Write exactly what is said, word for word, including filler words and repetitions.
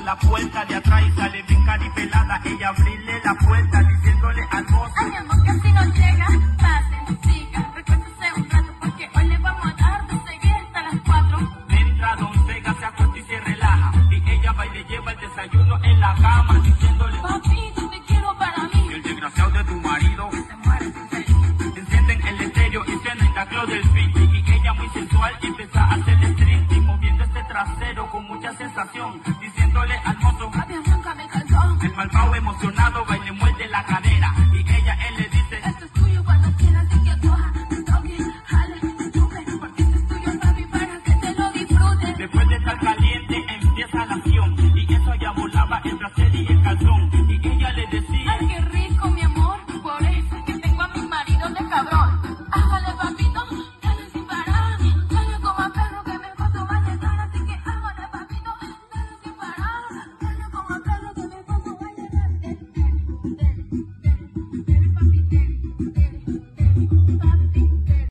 la puerta de atrás y sale bien caripelada. Ella abrirle la puerta diciéndole al mozo: ay, amor, casi no llega. Pasen, siga, recuérdese un rato porque hoy le vamos a dar de seguir hasta las cuatro. Mientras Don Sega se acuesta y se relaja y ella va y le lleva el desayuno en la cama.